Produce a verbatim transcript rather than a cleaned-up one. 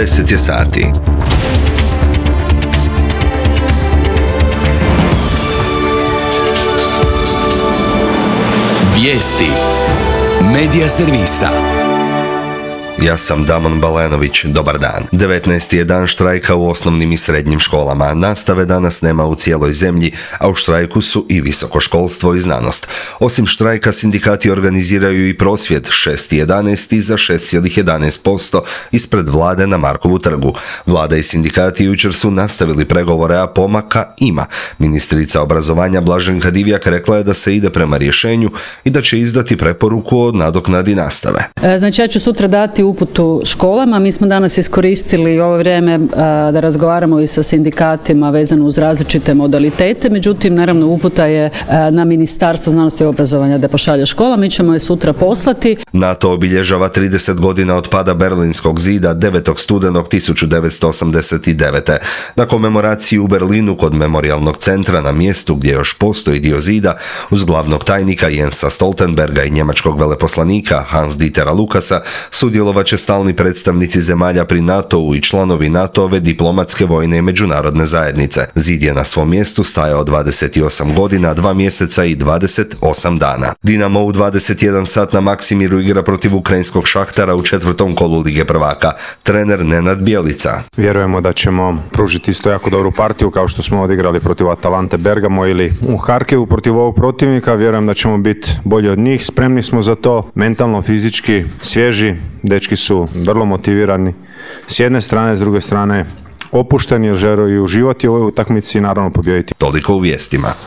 deset je sati. Vijesti Medija servisa. Ja sam Damon Balenović, dobar dan. devetnaesti je dan štrajka u osnovnim i srednjim školama. Nastave danas nema u cijeloj zemlji, a u štrajku su i visokoškolstvo i znanost. Osim štrajka, sindikati organiziraju i prosvjed šest jedanaest za šest zarez jedanaest posto ispred vlade na Markovu trgu. Vlada i sindikati jučer su nastavili pregovore, a pomaka ima. Ministrica obrazovanja Blaženka Divjak rekla je da se ide prema rješenju i da će izdati preporuku o nadoknadi nastave. Znači ja ću sutra dati uputu školama. Mi smo danas iskoristili ovo vrijeme da razgovaramo i sa sindikatima vezano uz različite modalitete, međutim naravno uputa je na Ministarstvo znanosti i obrazovanja da pošalje škola, mi ćemo je sutra poslati. NATO obilježava trideset godina od pada Berlinskog zida devetog studenog tisuću devetsto osamdeset devete. Na komemoraciji u Berlinu kod memorijalnog centra na mjestu gdje još postoji dio zida, uz glavnog tajnika Jensa Stoltenberga i njemačkog veleposlanika Hans-Dietera Lukasa sudjelovat će stalni predstavnici zemalja pri NATO-u i članovi NATO-ove diplomatske, vojne i međunarodne zajednice. Zid je na svom mjestu stajao dvadeset osam godina, dva mjeseca i dvadeset osam dana. Dinamo u dvadeset jedan sat na Maksimiru igra protiv ukrajinskog Šahtara u četvrtom kolu Lige prvaka. Trener Nenad Bjelica. Vjerujemo da ćemo pružiti isto jako dobru partiju kao što smo odigrali protiv Atalante Bergamo ili u Harkivu protiv ovog protivnika. Vjerujem da ćemo biti bolji od njih. Spremni smo za to, mentalno, fizički, svježi. Dečki su vrlo motivirani s jedne strane, s druge strane opušteni jer žele i uživati u ovoj utakmici i naravno pobijediti. Toliko u vijestima.